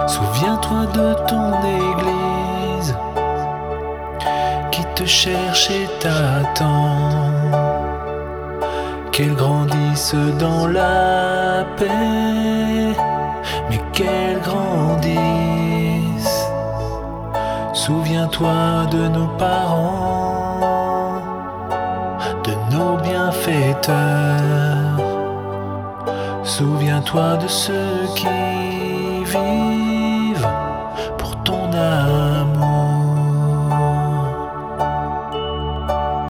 Souviens-toi de ton église qui te cherche et t'attend, qu'elle grandisse dans la paix, mais qu'elle grandisse. Souviens-toi de nos parents, de nos bienfaiteurs. Souviens-toi de ceux qui vivent pour ton âme.